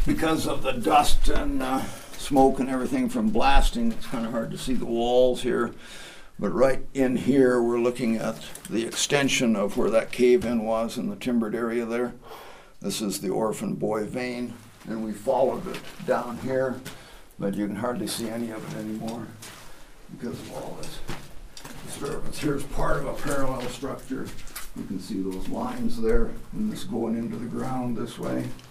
because of the dust and smoke and everything from blasting, it's kind of hard to see the walls here. But right in here, we're looking at the extension of where that cave-in was in the timbered area there. This is the Orphan Boy vein, and we followed it down here, but you can hardly see any of it anymore because of all this disturbance. Here's part of a parallel structure. You can see those lines there, and this going into the ground this way.